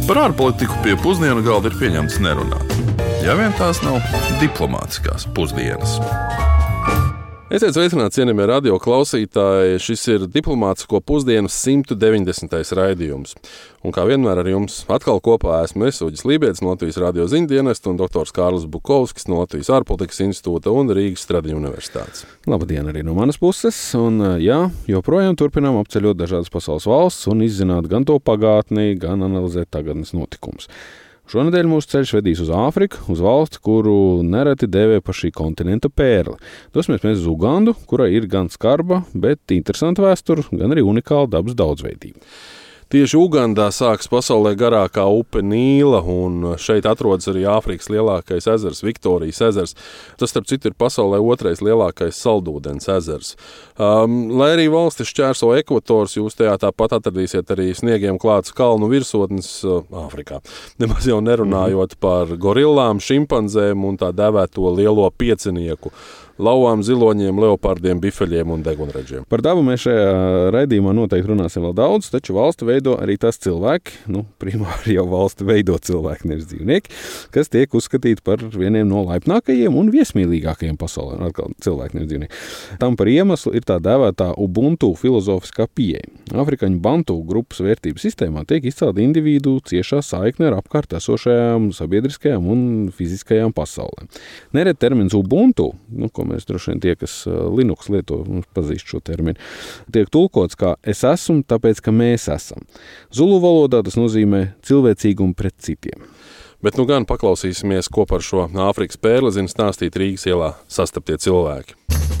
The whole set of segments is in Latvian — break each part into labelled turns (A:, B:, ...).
A: Par ārpolitiku pie pusdienu galda ir pieņemts nerunāt. Ja vien tās nav diplomātiskās pusdienas.
B: Esiet sveicināti, cienījamie radio klausītāji. Šis ir diplomātisko pusdienu 190. raidījums. Un kā vienmēr ar jums atkal kopā esmu es, Uģis Lībietis no Latvijas radio ziņu dienesta un doktors Kārlis Bukovskis no Latvijas ārpolitikas institūta un Rīgas Stradiņu universitātes.
C: Labdien arī no manas puses. Un joprojām turpinām apceļot dažādas pasaules valsts un izzināt gan to pagātni, gan analizēt tagadnes notikumus. Šonedēļ mūsu ceļš vedīs uz Āfriku, uz valsti, kuru nereti dēvē par šī kontinenta pērli. Dosimies mēs uz Ugandu, kurai ir gan skarba, bet interesanta vēsture, gan arī unikāla dabas daudzveidība. Tieši Ugandā sākas pasaulē garākā upe Nīla, un šeit atrodas arī Āfrikas lielākais ezers, Viktorijas ezers. Tas, starp citu, ir pasaulē otrais lielākais saldūdens ezers. Lai arī valsti šķērso ekvators, jūs tajā tāpat atradīsiet arī sniegiem klāts kalnu virsotnes Āfrikā. Nemaz jau nerunājot par gorillām, šimpanzēm un tā dēvēto lielo piecinieku. Lauvām, ziloņiem, leopardiem, bifeļiem un degunraģiem. Par dabu mēs šajā raidījumā noteikti runāsim vēl daudz, taču valsti veido arī tās cilvēki, primāri jau valsti veido cilvēki, nevis dzīvnieki, kas tiek uzskatīti par vieniem no laipnākajiem un viesmīlīgākajiem pasaulē. Atkal cilvēki, nevis dzīvnieki. Tam par iemeslu ir tā dēvētā Ubuntu filozofiskā pieeja. Afrikaņu bantu grupas vērtības sistēmā tiek izcelta individu ciešā saikne ar apkārt esošajām sabiedriskajām un fiziskajām pasaulēm. Nereti termins Ubuntu, ko mēs droši vien tie, kas Linux lieto, pazīst šo terminu, tiek tulkots kā es esmu, tāpēc, ka mēs esam. Zulu valodā tas nozīmē cilvēcīgumu pret citiem. Bet gan paklausīsimies, ko par šo Āfrikas pērli zina stāstīt Rīgas ielā sastaptie cilvēki.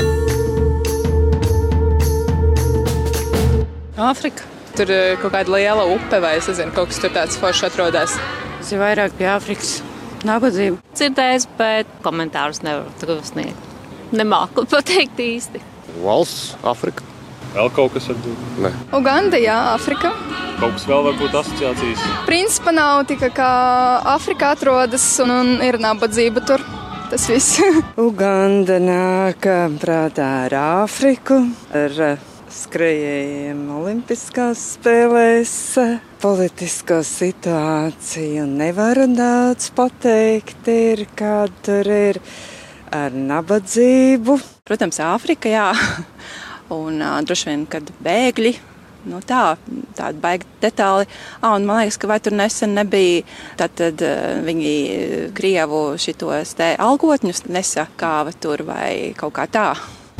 D: Āfrika. Tur ir kaut kāda liela upe vai es nezinu, kaut kas tur tāds forši atrodas.
E: Tas ir vairāk pie Āfrikas nabadzība.
F: Dzirdējis, bet komentārus nevaru sniegt. Nemāku pateikt īsti.
G: Valsts, Āfrika.
H: Vēl kaut kas varbūt?
G: Ne.
I: Uganda, jā, Āfrika.
H: Kaut kas vēl varbūt asociācijas?
I: Principā nav tikai kā Āfrika atrodas un ir nabadzība tur. Tas viss.
E: Uganda nāk prātā ar Āfriku, ar skrejējiem olimpiskās spēlēs. Politisko situāciju nevaru daudz pateikt, kā tur ir ar nabadzību.
D: Protams, Āfrika, jā. Un droši vien, kad bēgļi, tādi baigi detāli. Un man liekas, ka vai tur nesen nebija, tad viņi Krievu šitos te algotņus nesakāva tur vai kaut kā tā.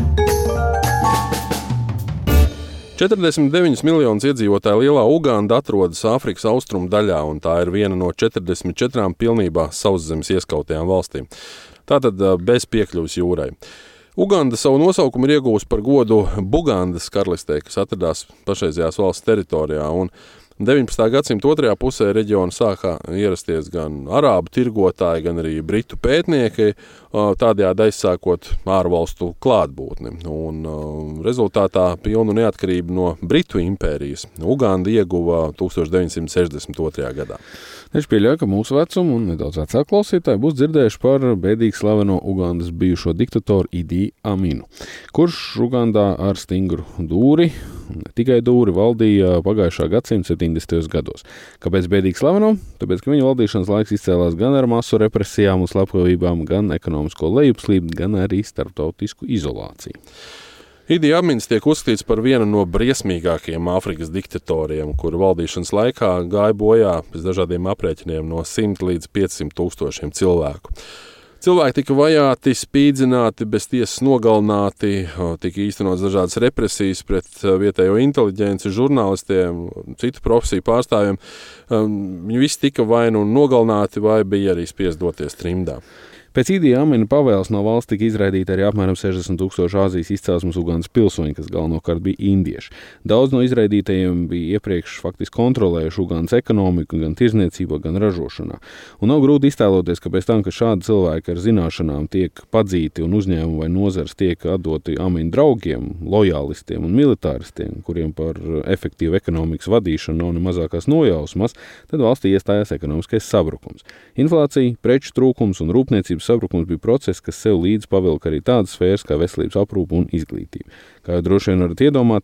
B: 49 miljonus iedzīvotāju lielā Uganda atrodas Āfrikas austrumu daļā, un tā ir viena no 44 pilnībā sauszemes ieskautajām valstīm. Tātad bez piekļuves jūrai. Uganda savu nosaukumu ir iegūst par godu Bugandas karalistei, kas atradās pašreizējās valsts teritorijā, un 19. gadsimta otrajā pusē reģionu sākā ierasties gan arābu tirgotāji, gan arī britu pētnieki, tādējādi aizsākot ārvalstu klātbūtni. Un rezultātā pilnu neatkarību no Britu impērijas Uganda ieguva 1962. gadā. Es pieļauju, ka mūsu vecumu un nedaudz vecāku klausītāji būs dzirdējuši par bēdīgi slaveno Ugandas bijušo diktatoru Idi Aminu, kurš Ugandā ar stingru dūri, ne tikai dūri, valdīja pagājušā gadsimta 70. gados. Kāpēc bēdīgi slaveno? Tāpēc, ka viņa valdīšanas laiks izcēlās gan ar masu represijām un slepkavībām, gan ekonomisko lejupslīdi, gan arī starptautisku izolāciju. Idi Amins tiek uzskatīts par vienu no briesmīgākajiem Āfrikas diktatoriem, kuru valdīšanas laikā gāja bojā pēc dažādiem aprēķiniem no 100 līdz 500 tūkstošiem cilvēku. Cilvēki tika vajāti, spīdzināti, bez tiesas nogalināti, tika īstenotas dažādas represijas pret vietējo inteliģenci, žurnālistiem, citu profesiju pārstāvjiem. Viņi visi tika vai nu nogalināti, vai bija arī spiest doties trimdā. Pēc Idi Amina pavēles no valsts tika izraidīti arī apmēram 60 tūkstoši Āzijas izcelsmes Ugandas pilsoņi, kas galvenokārt bija indieši. Daudz no izraidītajiem bija iepriekš faktiski kontrolējuši Ugandas ekonomiku gan tirzniecībā, gan ražošanā. Un nav grūti iztēloties, ka pēc tam, ka šādi cilvēki ar zināšanām tiek padzīti un uzņēmumi vai nozars tiek atdoti Amina draugiem, lojālistiem un militāristiem, kuriem par efektīvu ekonomikas vadīšanu nav ne mazākās nojausmas, tad valstī iestājās ekonomiskais sabrukums. Inflācija, preču trūkums un rūpniecības sabrukums bija process, kas sev līdz pavilka arī tādas sfēras kā veselības aprūpe un izglītība. Kā jau droši vien varat iedomāties,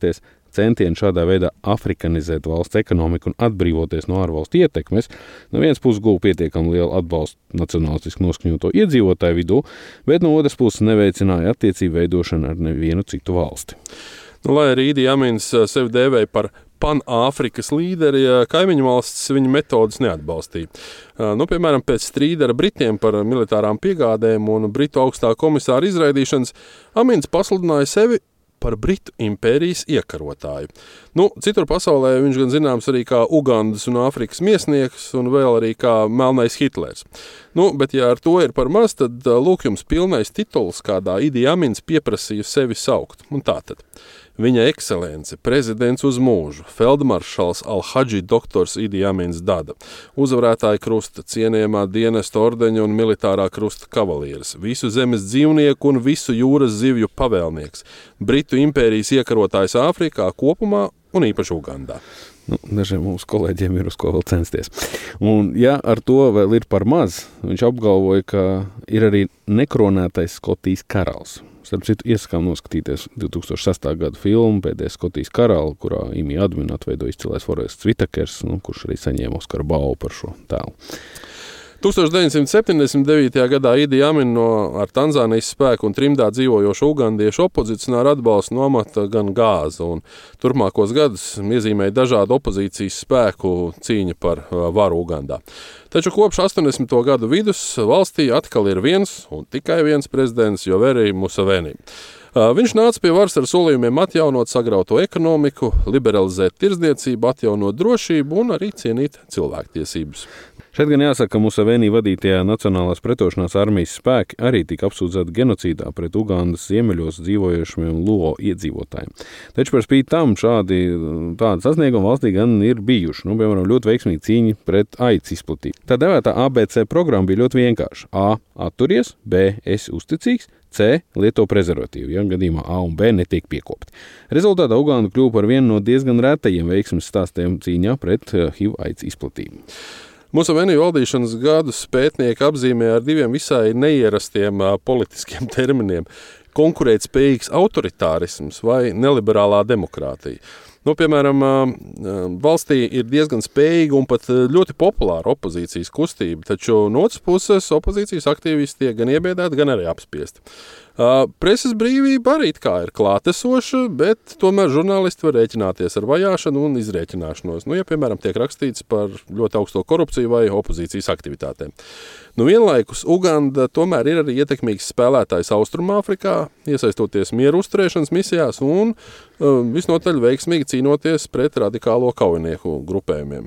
C: centieni šādā veidā afrikanizēt valsts ekonomiku un atbrīvoties no ārvalstu ietekmes, no vienas puses guva pietiekami lielu atbalstu nacionālistiski noskaņoto iedzīvotāju vidū, bet no otras puses neveicināja attiecību veidošanu ar nevienu citu valsti.
B: Lai arī Idi Amins sevi dēvēja par Pan-Āfrikas līderi, kaimiņu valsts viņa metodas neatbalstīja. Piemēram, pēc strīda ar Britiem par militārām piegādēm un Britu augstā komisāra izraidīšanas, Amins pasludināja sevi par Britu impērijas iekarotāju. Citur pasaulē viņš gan zināms arī kā Ugandas un Āfrikas miesnieks un vēl arī kā melnais Hitlers. Bet ja ar to ir par maz, tad lūk jums pilnais tituls, kādā Idi Amins pieprasīja sevi saukt. Un tātad. Viņa ekscelence, prezidents uz mūžu, feldmaršals Al-Hadži doktors Idi Amins Dada, uzvarētāja krusta, cienījamā dienesta ordeņa un militārā krusta kavalieris, visu zemes dzīvnieku un visu jūras zivju pavēlnieks, Britu impērijas iekarotājs Āfrikā kopumā un īpaši Ugandā.
C: Dažiem mūsu kolēģiem ir uz ko vēl censties. Un ja ar to vēl ir par maz, viņš apgalvoja, ka ir arī nekronētais Skotijas karalis. Starp citu, iesakām noskatīties 2006. gada filmu Pēdējais Skotijas karalis, kurā Imi Admin atveido izcilais Forests Whitakers, kurš arī saņēma Oskara balvu par šo tēlu.
B: 1979. gadā Idi Amin ar Tanzānijas spēku un trimdā dzīvojošu ugandiešu opozicionāru atbalstu no amata gan gāza, un turpmākos gadus iezīmēja dažādu opozīcijas spēku cīņa par varu Ugandā. Taču kopš 80. gadu vidus valstī atkal ir viens un tikai viens prezidents Yoweri Museveni. Viņš nāca pie varas ar solījumiem atjaunot sagrauto ekonomiku, liberalizēt tirdzniecību, atjaunot drošību un arī cienīt cilvēktiesības.
C: Šeit gan jāsaka, ka Museveni vadītajā Nacionālās pretošanās armijas spēki arī tika apsūdzēti genocīdā pret Ugandas ziemeļos dzīvojošiem Luo iedzīvotājiem. Taču par spīti tam tādi sasniegumi valstī gan ir bijuši. Piemēram, ļoti veiksmīgi cīņa pret aids izplatību. Tā devētā ABC programma bija ļoti vienkārša. A. Atturies, B. Esi uzticīgs, C. Lieto prezervatīvu, ja gadījumā A un B netiek piekopti. Rezultātā Uganda kļuva par vienu no diezgan retajiem veiksmes stāstiem cīņā pret HIV aids izplatību.
B: Museveni valdīšanas gadus pētnieki apzīmē ar diviem visai neierastiem politiskiem terminiem – konkurētspējīgs autoritārisms vai neliberālā demokrātija. Piemēram, valstī ir diezgan spējīga un pat ļoti populāra opozīcijas kustība, taču no otras puses opozīcijas aktīvisti tiek gan iebiedēti, gan arī apspiesti. Preses brīvība arī ir klātesoša, bet tomēr žurnālisti var rēķināties ar vajāšanu un izrēķināšanos. Ja, piemēram, tiek rakstīts par ļoti augsto korupciju vai opozīcijas aktivitātēm. Vienlaikus Uganda tomēr ir arī ietekmīgs spēlētājs Austrumāfrikā, iesaistoties mieru uzturēšanas misijās un visnotaļ veiksmīgi cīnoties pret radikālo kaujinieku grupējumiem.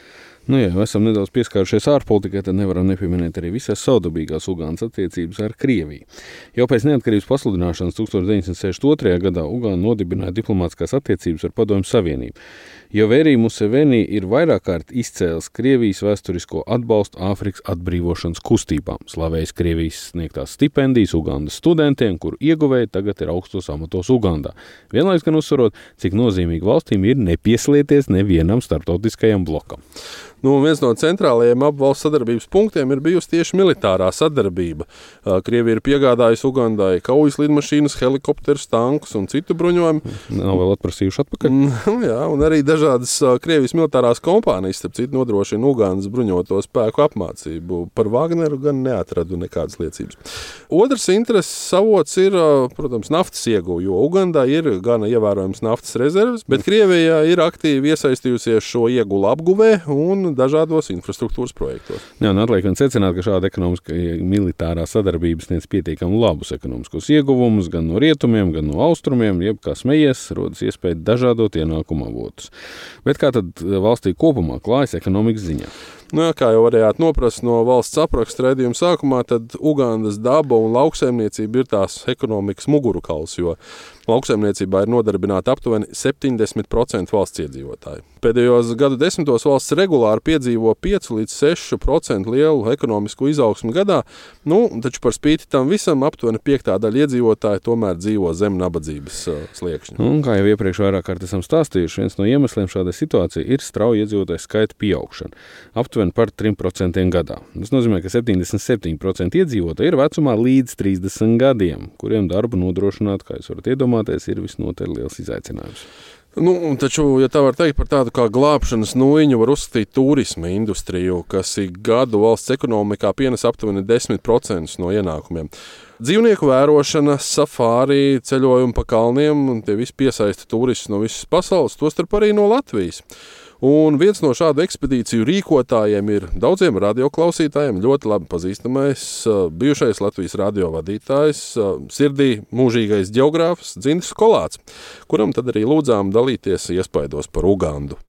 C: Ja esam nedaudz pieskārušies ārpolitikai, tad nevaram nepieminēt arī visai savdabīgās Ugandas attiecības ar Krieviju. Jau pēc neatkarības pasludināšanas 1962. gadā Uganda nodibināja diplomātiskās attiecības ar Padomju Savienību. Yoweri Museveni ir vairāk kārt izcēlis Krievijas vēsturisko atbalstu Āfrikas atbrīvošanas kustībām, slavējis Krievijas sniegtās stipendijas Ugandas studentiem, kuru ieguvēji tagad ir augstos amatos Ugandā. Vienlaiks gan uzsvarot, cik nozīmīgi valstīm ir nepieslieties nevienam starptautiskajam blokam.
B: Viens no centrālajiem valsts sadarbības punktiem ir bijusi tieši militārā sadarbība. Krievija ir piegādājusi Ugandai kaujas lidmašīnas, helikopterus, tankus un citu bruņojumu.
C: Nav vēl atprasījuši atpakaļ.
B: Jā, un arī dažādas Krievijas militārās kompānijas, starp citu, nodrošina Ugandas bruņoto spēku apmācību. Par Wagneru gan neatradu nekādas liecības. Otrs intereses avots ir, protams, naftas ieguve, jo Ugandā ir gana ievērojams naftas rezerves, bet Krievija ir aktīvi iesaistījusies šo iegulu apguvē un dažādos infrastruktūras projektos.
C: Atliek vien secināt, ka šāda ekonomiskā militārā sadarbības sniedz pietiekami labus ekonomiskos ieguvumus gan no rietumiem, gan no austrumiem, jeb kā smejies, rodas iespēja dažādot ienākumu avotus. Bet kā tad valstī kopumā klājas ekonomikas ziņā?
B: Kā jau varējāt noprast no valsts apraksta raidījuma sākumā, tad Ugandas daba un lauksaimniecība ir tās ekonomikas mugurkauls, jo lauksaimniecībā ir nodarbināti aptuveni 70% valsts iedzīvotāju. Pēdējos gadu desmitos valsts regulāri piedzīvo 5 līdz 6% lielu ekonomisku izaugsmu gadā, taču par spīti tam visam aptuveni 5. daļa iedzīvotāju tomēr dzīvo zem nabadzības sliekšņa.
C: Kā jau iepriekš vairāk kārt esam stāstījuši, viens no iemesliem šādai situācijai ir strauja iedzīvotāju skaita pieaugšana. Aptuveni par 3% gadā. Tas nozīmē, ka 77% iedzīvotāji ir vecumā līdz 30 gadiem, kuriem darbu nodrošināt, kā jūs varat iedomāties, ir visnotaļ liels izaicinājums.
B: Taču, ja tā var teikt, par tādu kā glābšanas nūjiņu var uzskatīt turisma industriju, kas ik gadu valsts ekonomikā pienes aptuveni 10% no ienākumiem. Dzīvnieku vērošana, safāri, ceļojumi pa kalniem, un tie visi piesaista turistus no visas pasaules, tostarp arī no Latvijas. Un viens no šādu ekspedīciju rīkotājiem ir daudziem radioklausītājiem ļoti labi pazīstamais bijušais Latvijas radio vadītājs, sirdī mūžīgais ģeogrāfs Dzintris Kolāts, kuram tad arī lūdzām dalīties iespaidos par Ugandu.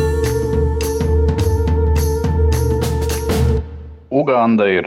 G: Uganda ir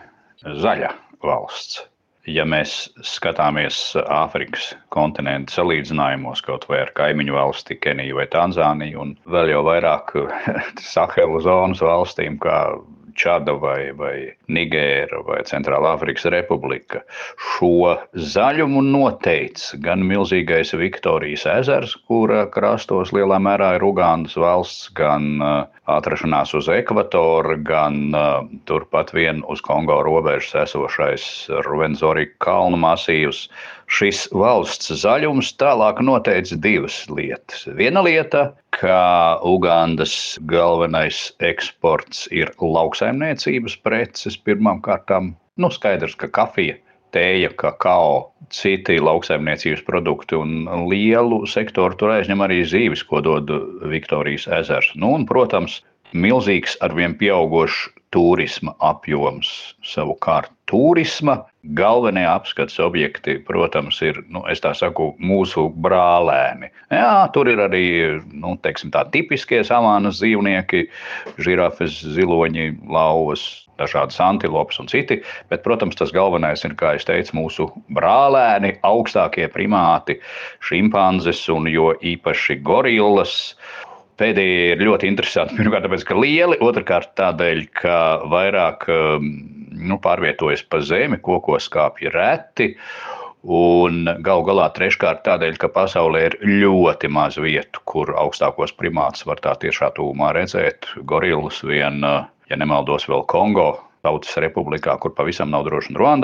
G: zaļa valsts. Ja mēs skatāmies Āfrikas kontinentu salīdzinājumos kaut vai ar kaimiņu valsti Keniju vai Tanzāniju un vēl jau vairāk Sahelu zonas valstīm kā Čada vai Nigēra vai Centrālā Afrikas Republika, šo zaļumu noteica gan milzīgais Viktorijas ezers, kura krastos lielā mērā ir Ugandas valsts, gan atrašanās uz ekvatoru, gan turpat vien uz Kongo robežas esošais Rwenzori kalnu masīvs. Šis valsts zaļums tālāk noteica divas lietas. Viena lieta, ka Ugandas galvenais eksports ir lauksaimniecības preces pirmām kārtām. Skaidrs, ka kafija, tēja, kakao, citi lauksaimniecības produkti un lielu sektoru tur aizņem arī zīvis, ko dod Viktorijas ezers. Un, protams, milzīgs arvien pieaugošs turisma apjoms. Savukārt turisma galvenie apskates objekti, protams, ir, es tā saku, mūsu brālēni. Jā, tur ir arī, teiksim tā, tipiskie savānas dzīvnieki, žirafes, ziloņi, lauvas, dažādas antilopas un citi, bet, protams, tas galvenais ir, kā es teicu, mūsu brālēni, augstākie primāti, šimpanzes un jo īpaši gorillas. Pēdējie ir ļoti interesanti, pirmkārt, tāpēc, ka lieli, otrkārt tādēļ, ka vairāk pārvietojas pa zemi, kokos kāpja reti, un galu galā treškārt tādēļ, ka pasaulē ir ļoti maz vietu, kur augstākos primātus var tā tiešā tūmā redzēt. Gorillas vien, ja nemaldos, vēl Kongo Tautas Republikā, kur pavisam nav droši, un Ruandā.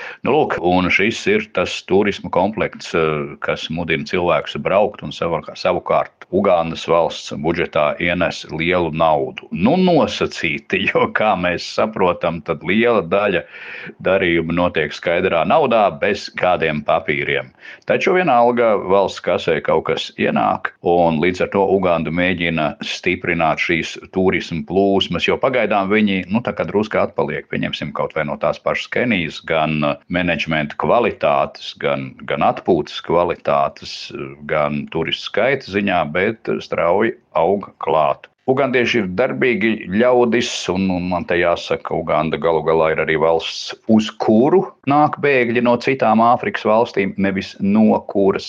G: Un šis ir tas turisma komplekts, kas mudina cilvēkus braukt, un savukārt Ugandas valsts budžetā ienes lielu naudu. Nosacīti, jo, kā mēs saprotam, tad liela daļa darījumu notiek skaidrā naudā, bez kādiem papīriem. Taču vienalga valsts kasē kaut kas ienāk, un līdz ar to Uganda mēģina stiprināt šīs turisma plūsmas, jo pagaidām viņi, tā kā drusku atpaliek, pieņemsim kaut vai no tās pašas Kenijas, gan menedžmenta kvalitātes, gan atpūtas kvalitātes, gan turistu skaita ziņā, bet strauji aug klāt. Ugandieši ir darbīgi ļaudis, un man te jāsaka, Uganda galu galā ir arī valsts, uz kuru nāk bēgļi no citām Āfrikas valstīm, nevis no kuras.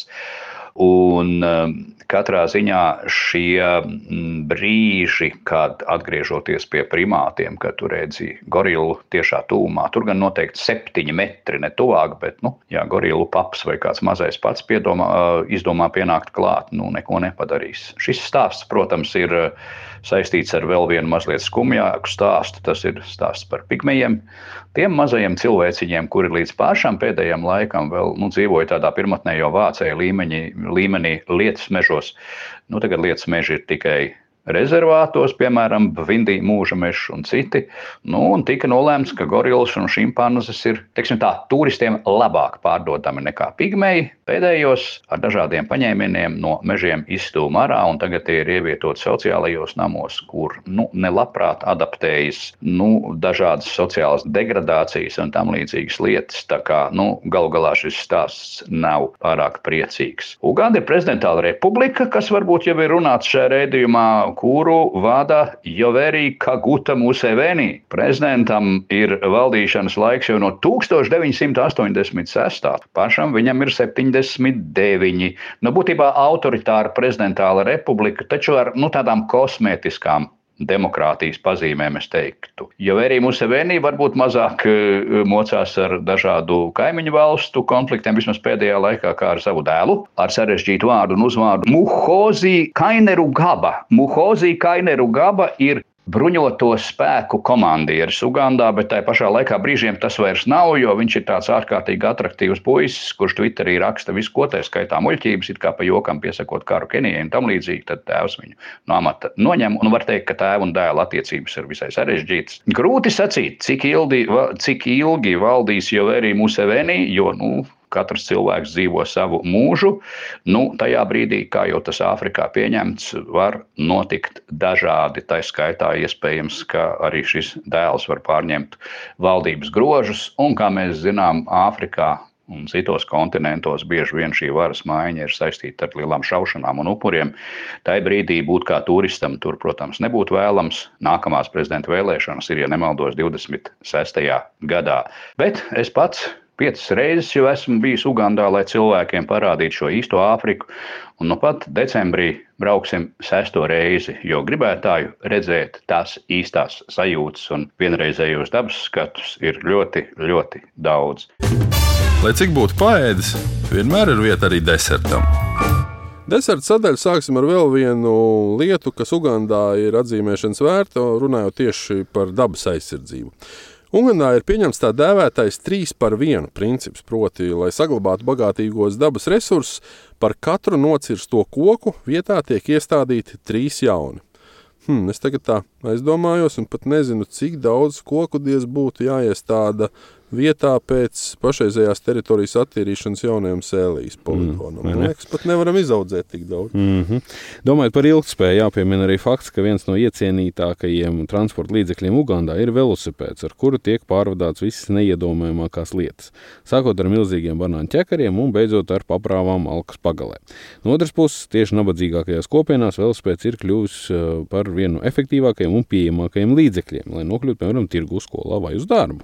G: Un katrā ziņā šie brīži, kad atgriežoties pie primātiem, kad tu redzi gorilu tiešā tūmā, tur gan noteikti 7 metri, ne tuvāk, bet, gorilu paps vai kāds mazais pats izdomā pienākt klāt, neko nepadarīs. Šis stāsts, protams, ir saistīts ar vēl vienu mazliet skumjāku stāstu, tas ir stāsts par pigmejiem, tiem mazajiem cilvēciņiem, kuri līdz pašam pēdējiem laikam vēl dzīvoja tādā pirmotnējo vācēju līmenī lietus mežos. Tagad lietus meži ir tikai rezervātos, piemēram, Bvindi mūža mežs un citi. Un tika nolēmts, ka gorillas un šimpanzes ir, teiksim tā, turistiem labāk pārdodami nekā pigmeji. Pēdējos ar dažādiem paņēmieniem no mežiem izstūma ārā, un tagad tie ir ievietoti sociālajos namos, kur nelabprāt adaptējas dažādas sociālas degradācijas un tam līdzīgas lietas. Tā kā galu galā šis stāsts nav pārāk priecīgs. Uganda ir prezidentāla republika, kas varbūt jau ir runāts šajā raidījumā, kuru vada Yoweri Kaguta Museveni. Prezidentam ir valdīšanas laiks jau no 1986. Pašam viņam ir 79. Būtībā autoritāra prezidentāla republika, taču ar tādām kosmētiskām demokrātijas pazīmēm, es teiktu. Yoweri Museveni varbūt mazāk mocās ar dažādu kaimiņu valstu konfliktiem, vismaz pēdējā laikā, kā ar savu dēlu, ar sarežģītu vārdu un uzvārdu Muhoozi Kainerugaba. Muhoozi Kainerugaba ir bruņoto spēku komandieris Ugandā, bet tajā pašā laikā brīžiem tas vairs nav, jo viņš ir tāds ārkārtīgi atraktīvs puisis, kurš Twitterī raksta visu, ko tā skaitā muļķības, it kā pa jokam piesakot karu Kenijai un tam līdzīgi, tad tēvs viņu no amata noņem, un var teikt, ka tēva un dēla attiecības ir visai sarežģītas. Grūti sacīt, cik ilgi valdīs Yoweri Museveni, jo, katrs cilvēks dzīvo savu mūžu. Tajā brīdī, kā jau tas Āfrikā pieņemts, var notikt dažādi. Tā skaitā iespējams, ka arī šis dēls var pārņemt valdības grožus. Un, kā mēs zinām, Āfrikā un citos kontinentos bieži vien šī varas maiņa ir saistīta ar lielām šaušanām un upuriem. Tai brīdī būt kā turistam tur, protams, nebūtu vēlams. Nākamās prezidenta vēlēšanas ir, ja nemaldos, 26. gadā. Bet es pats 5 reizes jau esmu bijis Ugandā, lai cilvēkiem parādītu šo īsto Āfriku, un pat decembrī brauksim 6. reizi, jo gribētāju redzēt tās īstās sajūtas un vienreizējos dabas skatus ir ļoti, ļoti daudz.
A: Lai cik būtu paēdis, vienmēr ir vieta arī desertam.
B: Deserta sadaļu sāksim ar vēl vienu lietu, kas Ugandā ir atzīmēšanas vērta, runājot tieši par dabas aizsardzību. Ugandā ir pieņemts tā dēvētais 3-par-1 princips, proti, lai saglabātu bagātīgos dabas resursus, par katru nocirsto koku vietā tiek iestādīti 3 jauni. Es tagad tā aizdomājos un pat nezinu, cik daudz koku diez būtu jāiestāda vietā pēc pašreizējās teritorijas attīrīšanas jaunajam sēlijas poligonam. Man liekas, pat nevaram izaudzēt tik daudz.
C: Domājot par ilgtspēju, jāpiemina arī fakts, ka viens no iecienītākajiem transporta līdzekļiem Ugandā ir velosipēds, ar kuru tiek pārvadāts visas neiedomājamākās lietas. Sākot ar milzīgiem banānu ķekariem un beidzot ar paprāvām alkas pagalē. No otras puses, tieši nabadzīgākajās kopienās velosipēds ir kļuvis par vienu no efektīvākajiem un pieejamākajiem līdzekļiem, lai nokļūtu, piemēram, tirgu, skolā vai uz darbu.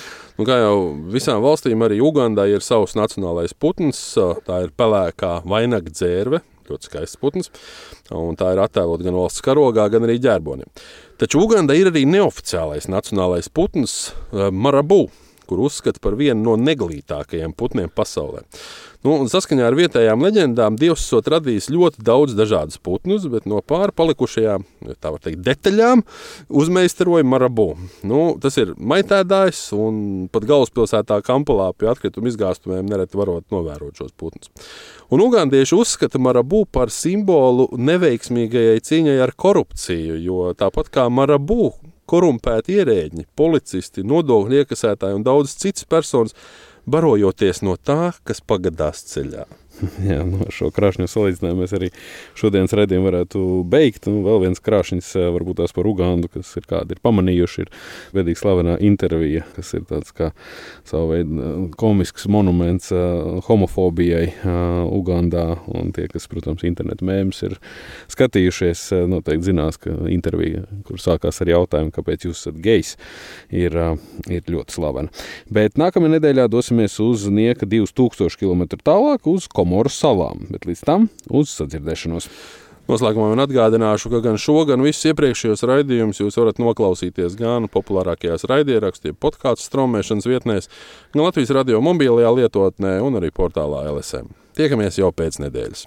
B: Kā jau visām valstīm, arī Ugandai ir savs nacionālais putns. Tā ir pelēkā vainagdzērve, ļoti skaists putns, un tā ir attēlot gan valsts karogā, gan arī ģērbonim. Taču Uganda ir arī neoficiālais nacionālais putns marabu, kur uzskata par vienu no neglītākajiem putniem pasaulē. Saskaņā ar vietējām leģendām Dievs esot radījis ļoti daudz dažādas putnus, bet no pārpalikušajām, tā var teikt, detaļām uzmeistaroja marabu. Tas ir maitēdājs, un pat galvaspilsētā Kampalā pie atkrituma izgāstumiem nereti varot novērot šos putnus. Un ugandieši uzskata marabu par simbolu neveiksmīgajai cīņai ar korupciju, jo tāpat kā marabu, korumpēti ierēģi, policisti, nodokļu iekasētāji un daudz citas personas barojoties no tā, kas pagadās ceļā.
C: Jā, šo krāšņu salīdzinājumu mēs arī šodienas raidījumu varētu beigt. Vēl viens krāšņs, varbūt tās par Ugandu, kas ir kādi ir pamanījuši, ir vedīgi slavenā intervija, kas ir tāds kā savu veidu komisks monuments homofobijai Ugandā. Un tie, kas, protams, internetu mēmus ir skatījušies, noteikti zinās, ka intervija, kur sākās ar jautājumu, kāpēc jūs esat gejs, ir ļoti slavena. Bet nākamajā nedēļā dosimies uz nieka 2000 km tālāk uz Komoru salām, bet līdz tam uz sadzirdēšanos.
B: Noslēgumā man atgādināšu, ka gan šo, gan visus iepriekšējos raidījumus jūs varat noklausīties gan populārākajās raidierakstu, podkāstu straumēšanas vietnēs, gan Latvijas radio mobilajā lietotnē un arī portālā LSM. Tiekamies jau pēc nedēļas.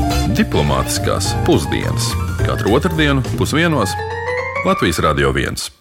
A: Diplomātiskās pusdienas. Katru otrdienu 12:00 Latvijas Radio 1.